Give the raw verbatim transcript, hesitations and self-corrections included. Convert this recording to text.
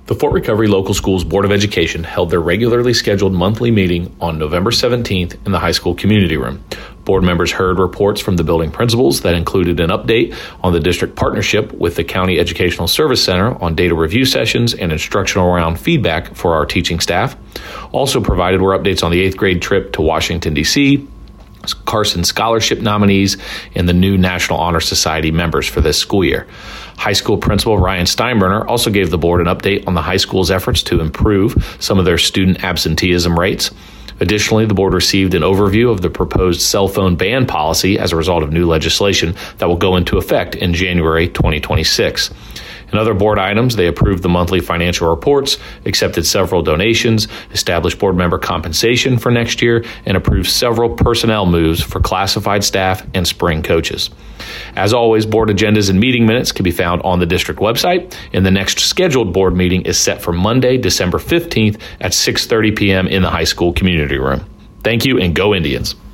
The Fort Recovery Local Schools Board of Education held their regularly scheduled monthly meeting on November seventeenth in the high school community room. Board members heard reports from the building principals that included an update on the district partnership with the County Educational Service Center on data review sessions and instructional round feedback for our teaching staff. Also provided were updates on the eighth grade trip to Washington, D C, Carson Scholarship nominees, and the new National Honor Society members for this school year. High school principal Ryan Steinbrenner also gave the board an update on the high school's efforts to improve some of their student absenteeism rates. Additionally, the board received an overview of the proposed cell phone ban policy as a result of new legislation that will go into effect in January twenty twenty-six. In other board items, they approved the monthly financial reports, accepted several donations, established board member compensation for next year, and approved several personnel moves for classified staff and spring coaches. As always, board agendas and meeting minutes can be found on the district website, and the next scheduled board meeting is set for Monday, December fifteenth at six thirty p.m. in the high school community room. Thank you, and go Indians.